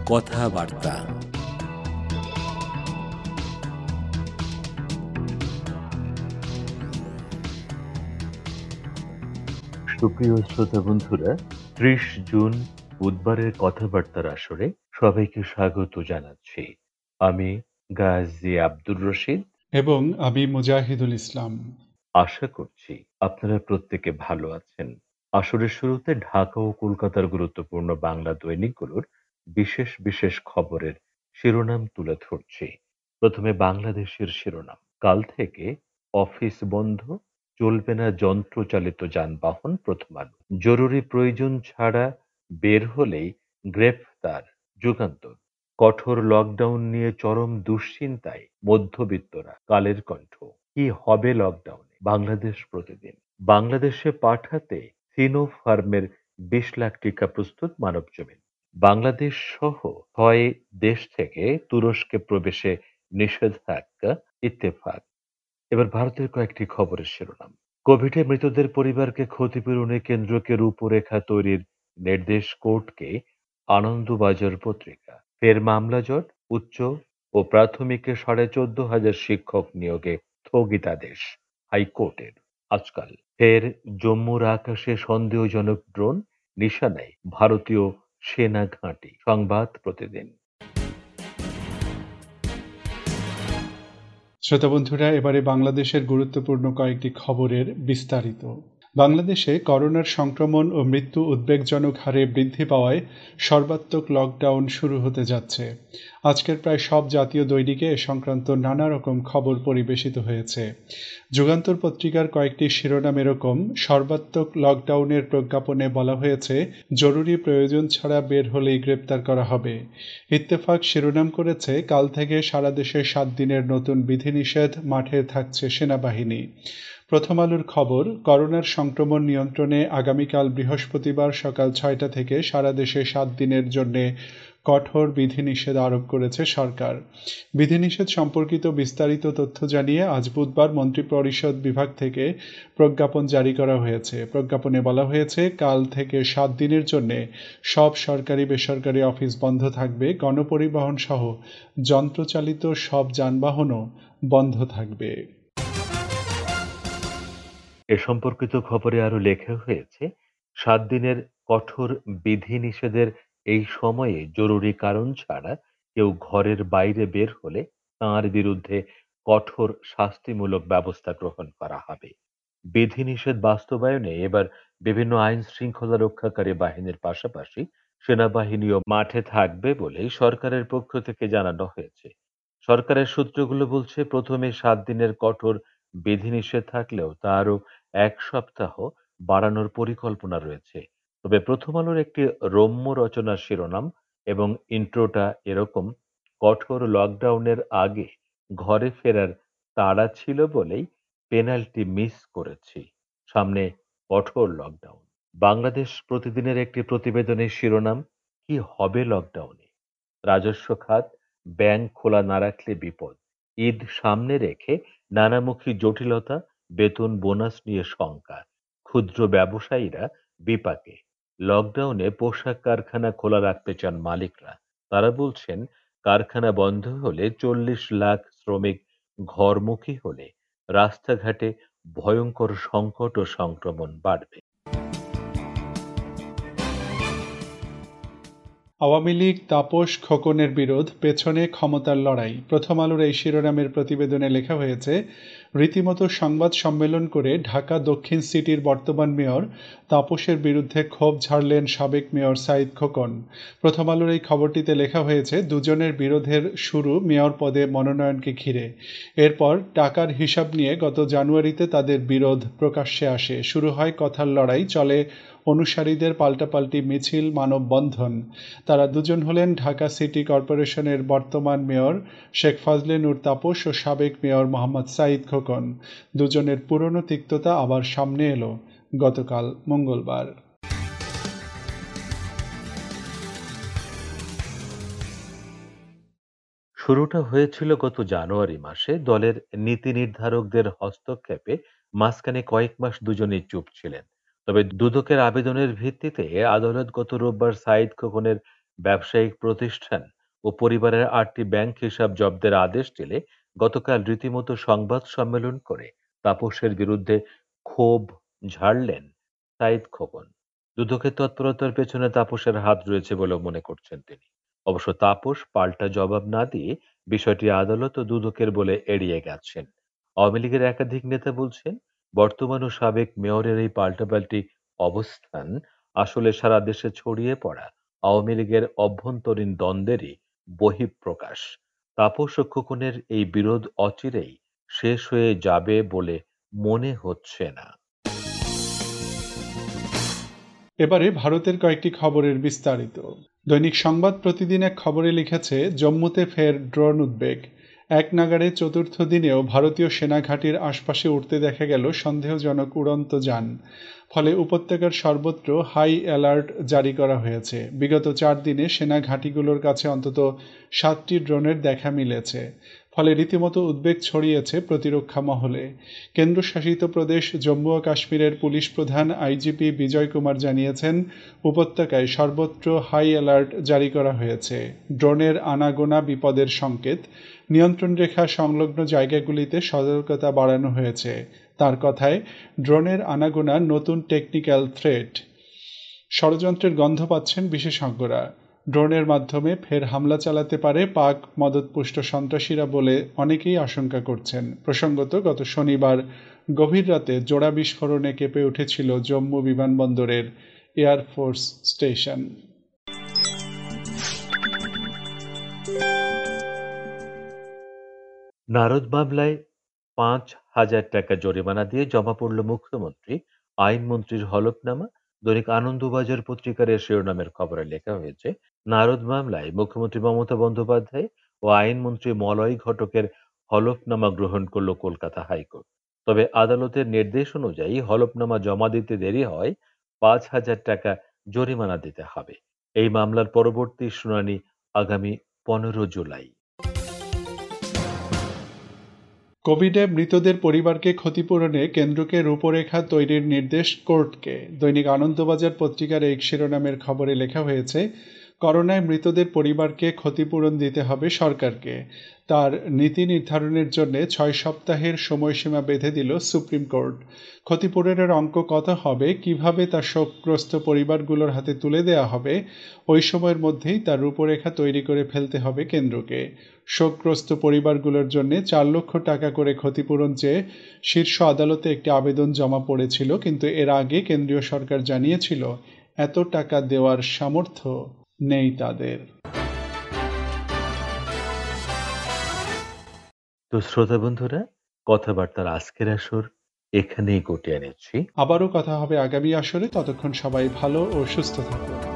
কথাবার্তা। সুপ্রিয় শ্রোতা বন্ধুরা, ৩০ জুন বুধবারের কথাবার্তার আসরে সবাইকে স্বাগত জানাচ্ছি। আমি গাজী আব্দুর রশিদ। এবং আমি মুজাহিদুল ইসলাম। আশা করছি আপনারা প্রত্যেকে ভালো আছেন। আসরের শুরুতে ঢাকা ও কলকাতার গুরুত্বপূর্ণ বাংলা দৈনিকগুলোর বিশেষ বিশেষ খবরের শিরোনাম তুলে ধরছি। প্রথমে বাংলাদেশের শিরোনাম। কাল থেকে অফিস বন্ধ, চলবে না যন্ত্রচালিত যানবাহন। প্রথম আলো। জরুরি প্রয়োজন ছাড়া বের হলেই গ্রেফতার। যুগান্তর। কঠোর লকডাউন নিয়ে চরম দুশ্চিন্তায় মধ্যবিত্তরা। কালের কণ্ঠ। কি হবে লকডাউনে? বাংলাদেশ প্রতিদিন। বাংলাদেশে পাঠাতে সিনোফার্মের ২০ লাখ টিকা প্রস্তুত মানবজমিন। বাংলাদেশ সহ ৬ দেশ থেকে তুরস্কে প্রবেশে নিষেধাজ্ঞা। ইত্তেফাক। এবার ভারতের কয়েকটি খবরের শিরোনাম। কোভিডে মৃতদের পরিবারকে ক্ষতিপূরণে কেন্দ্রকে রূপরেখা তৈরির নির্দেশ কোর্টকে। আনন্দবাজার পত্রিকা। ফের মামলা জট, উচ্চ ও প্রাথমিকে ১৪,৫০০ শিক্ষক নিয়োগে স্থগিতাদেশ হাইকোর্টের। আজকাল ফের জম্মুর আকাশে সন্দেহজনক ড্রোন, নিশানায় ভারতীয় সেনা ঘাঁটি। সংবাদ প্রতিদিন। শ্রোতা বন্ধুরা, এবারে বাংলাদেশের গুরুত্বপূর্ণ কয়েকটি খবরের বিস্তারিত। বাংলাদেশে করোনার সংক্রমণ ও মৃত্যু উদ্বেগজনক হারে বৃদ্ধি পাওয়ায় সর্বাত্মক লকডাউন শুরু হতে যাচ্ছে। আজকের প্রায় সব জাতীয় দৈনিকে এ সংক্রান্ত নানা রকম খবর পরিবেশিত হয়েছে। যুগান্তর পত্রিকার কয়েকটি শিরোনাম এরকম: সর্বাত্মক লকডাউনের প্রজ্ঞাপনে বলা হয়েছে, জরুরি প্রয়োজন ছাড়া বের হলেই গ্রেপ্তার করা হবে। ইত্তেফাক শিরোনাম করেছে, কাল থেকে সারা দেশে ৭ দিনের নতুন বিধিনিষেধ, মাঠে থাকছে সেনাবাহিনী। প্রথম আলোর খবর, করোনার সংক্রমণ নিয়ন্ত্রণে আগামীকাল বৃহস্পতিবার সকাল ৬টা থেকে সারা দেশে ৭ দিনের জন্য কঠোর বিধিনিষেধ আরোপ করেছে সরকার। বিধিনিষেধ সম্পর্কিত বিস্তারিত তথ্য জানিয়ে আজ বুধবার মন্ত্রিপরিষদ বিভাগ থেকে প্রজ্ঞাপন জারি করা হয়েছে। প্রজ্ঞাপনে বলা হয়েছে, কাল থেকে ৭ দিনের জন্য সব সরকারি বেসরকারি অফিস বন্ধ থাকবে। গণপরিবহন সহ যন্ত্রচালিত সব যানবাহনও বন্ধ থাকবে। এ সম্পর্কিত খবরে আরো লেখা হয়েছে, ৭ দিনের কঠোর বিধিনিষেধের এই সময়ে জরুরি কারণ ছাড়া কেউ ঘরের বাইরে বের হলে তাঁর বিরুদ্ধে কঠোর শাস্তিমূলক ব্যবস্থা গ্রহণ করা হবে। বিধিনিষেধ বাস্তবায়নে এবার বিভিন্ন আইন শৃঙ্খলা রক্ষাকারী বাহিনীর পাশাপাশি সেনাবাহিনীও মাঠে থাকবে বলে সরকারের পক্ষ থেকে জানানো হয়েছে। সরকারের সূত্রগুলো বলছে, প্রথমে ৭ দিনের কঠোর বিধিনিষেধ থাকলেও তা আরও ১ সপ্তাহ বাড়ানোর পরিকল্পনা রয়েছে। তবে প্রথম আলোর একটি রম্য রচনার শিরোনাম এবং ইন্ট্রোটা এরকম: কঠোর লকডাউনের আগে ঘরে ফেরার তাড়া ছিল বলেই পেনাল্টি মিস করেছি, সামনে কঠোর লকডাউন। বাংলাদেশ প্রতিদিনের একটি প্রতিবেদনের শিরোনাম, কি হবে লকডাউনে? রাজস্ব খাত, ব্যাংক খোলা না রাখলে বিপদ। ঈদ সামনে রেখে নানামুখী জটিলতা, বেতন বোনাস নিয়ে শঙ্কা। ক্ষুদ্র ব্যবসায়ীরা বিপাকে। লকডাউনে পোশাক কারখানা খোলা রাখতে চান মালিকরা। তারা বলছেন, কারখানা বন্ধ হলে ৪০ লাখ শ্রমিক ঘরমুখী হলে রাস্তাঘাটে ভয়ঙ্কর সংকট ও সংক্রমণ বাড়বে। আওয়ামী লীগ তাপস খোকনের বিরোধ, পেছনে ক্ষমতার লড়াই। প্রথম আলোর এই শিরোনামের প্রতিবেদনে লেখা হয়েছে, রীতিমতো সংবাদ সম্মেলন করে ঢাকা দক্ষিণ সিটির বর্তমান মেয়র তাপসের বিরুদ্ধে ক্ষোভ ঝাড়লেন সাবেক মেয়র সাঈদ খোকন। প্রথম আলোর এই খবরটিতে লেখা হয়েছে, দুজনের বিরোধের শুরু মেয়র পদে মনোনয়নকে ঘিরে। এরপর টাকার হিসাব নিয়ে গত জানুয়ারিতে তাদের বিরোধ প্রকাশ্যে আসে। শুরু হয় কথার লড়াই, চলে অনুসারীদের পাল্টাপাল্টি মিছিল, মানববন্ধন। তারা দুজন হলেন ঢাকা সিটি কর্পোরেশনের বর্তমান মেয়র শেখ ফজলে নূর তাপস ও সাবেক মেয়র মোহাম্মদ সাঈদ খোকন। দুজনের পুরনো তিক্ততা আবার সামনে এলো গতকাল মঙ্গলবার। শুরুটা হয়েছিল গত জানুয়ারি মাসে। দলের নীতি নির্ধারকদের হস্তক্ষেপে মাঝখানে কয়েক মাস দুজনেই চুপ ছিলেন। তবে দুদকের আবেদনের ভিত্তিতে আদালত গত রোববার সাঈদ খোকনের ব্যবসায়িক প্রতিষ্ঠান ও পরিবারের ৮টি ব্যাংক হিসাব জব্দের আদেশ দিলে গতকাল রীতিমতো সংবাদ সম্মেলন করে তাপসের বিরুদ্ধে ক্ষোভ ঝাড়লেন সাঈদ খোকন। দুদকের তৎপরতার পেছনে তাপসের হাত রয়েছে বলেও মনে করছেন তিনি। অবশ্য তাপস পাল্টা জবাব না দিয়ে বিষয়টি আদালত ও দুদকের বলে এড়িয়ে গেছেন। আওয়ামী লীগের একাধিক নেতা বলছেন, বর্তমান ও সাবেক মেয়রের এই পাল্টাপাল্টি অবস্থান আসলে সারা দেশে ছড়িয়ে পড়া আওয়ামী লীগের অভ্যন্তরীণ দ্বন্দ্বেরই বহিঃপ্রকাশ। তাপস ও খোকনের এই বিরোধ অচিরেই শেষ হয়ে যাবে বলে মনে হচ্ছে না। এবারে ভারতের কয়েকটি খবরের বিস্তারিত। দৈনিক সংবাদ প্রতিদিন এক খবরে লিখেছে, জম্মুতে ফের ড্রোন উদ্বেগ। এক নাগাড়ে চতুর্থ দিনেও ভারতীয় সেনা ঘাঁটির আশপাশে উড়তে দেখা গেল সন্দেহজনক উড়ন্ত যান। ফলে উপত্যকার সর্বত্র হাই অ্যালার্ট জারি করা হয়েছে। বিগত 4 দিনে সেনা ঘাঁটিগুলোর কাছে অন্তত 7টি ড্রোনের দেখা মিলেছে। ফলে রীতিমতো উদ্বেগ ছড়িয়েছে প্রতিরক্ষা মহলে। কেন্দ্রশাসিত প্রদেশ জম্মু ও কাশ্মীরের পুলিশ প্রধান আইজিপি বিজয় কুমার জানিয়েছেন, উপত্যকায় সর্বত্র হাই অ্যালার্ট জারি করা হয়েছে। ড্রোনের আনাগোনা বিপদের সংকেত। নিয়ন্ত্রণ রেখা সংলগ্ন জায়গাগুলিতে সতর্কতা বাড়ানো হয়েছে। তার কথায়, ড্রোনের আনাগোনা নতুন টেকনিক্যাল থ্রেট। ষড়যন্ত্রের গন্ধ পাচ্ছেন বিশেষজ্ঞরা। ড্রোনের মাধ্যমে ফের হামলা চালাতে পারে পাক মদতপুষ্ট সন্ত্রাসীরা বলে অনেকেই আশঙ্কা করছেন। প্রসঙ্গত, গত শনিবার গভীর রাতে জোড়া বিস্ফোরণে কেঁপে উঠেছিল জম্মু বিমানবন্দরের এয়ারফোর্স স্টেশন। নারদ মামলায় ৫,০০০ টাকা জরিমানা দিয়ে জমা পড়ল মুখ্যমন্ত্রী, আইনমন্ত্রীর হলফনামা। দৈনিক আনন্দবাজার পত্রিকার এ শিরোনামের খবরে লেখা হয়েছে, নারদ মামলায় মুখ্যমন্ত্রী মমতা বন্দ্যোপাধ্যায় ও আইনমন্ত্রী মলয় ঘটকের হলফনামা গ্রহণ করল কলকাতা হাইকোর্ট। তবে আদালতের নির্দেশ অনুযায়ী হলফনামা জমা দিতে দেরি হয় ৫,০০০ টাকা জরিমানা দিতে হবে। এই মামলার পরবর্তী শুনানি আগামী ১৫ জুলাই। কোভিডে মৃতদের পরিবারকে ক্ষতিপূরণে কেন্দ্রকে রূপরেখা তৈরির নির্দেশ কোর্টকে। দৈনিক আনন্দবাজার পত্রিকার এক শিরোনামের খবরে লেখা হয়েছে, করোনায় মৃতদের পরিবারকে ক্ষতিপূরণ দিতে হবে সরকারকে। তার নীতি নির্ধারণের জন্য 6 সপ্তাহের সময়সীমা বেঁধে দিল সুপ্রিম কোর্ট। ক্ষতিপূরণের অঙ্ক কত হবে, কিভাবে তা শোকগ্রস্ত পরিবারগুলোর হাতে তুলে দেওয়া হবে, ওই সময়ের মধ্যেই তার রূপরেখা তৈরি করে ফেলতে হবে কেন্দ্রকে। শোকগ্রস্ত পরিবারগুলোর জন্য 4 লক্ষ টাকা করে ক্ষতিপূরণ চেয়ে শীর্ষ আদালতে একটি আবেদন জমা পড়েছিল, কিন্তু এর আগে কেন্দ্রীয় সরকার জানিয়েছিল এত টাকা দেওয়ার সামর্থ্য নেই তাদের। তো শ্রোতা বন্ধুরা, কথাবার্তার আজকের আসর এখানেই গুটিয়ে নিচ্ছি। আবারও কথা হবে আগামী আসরে। ততক্ষণ সবাই ভালো ও সুস্থ থাকুন।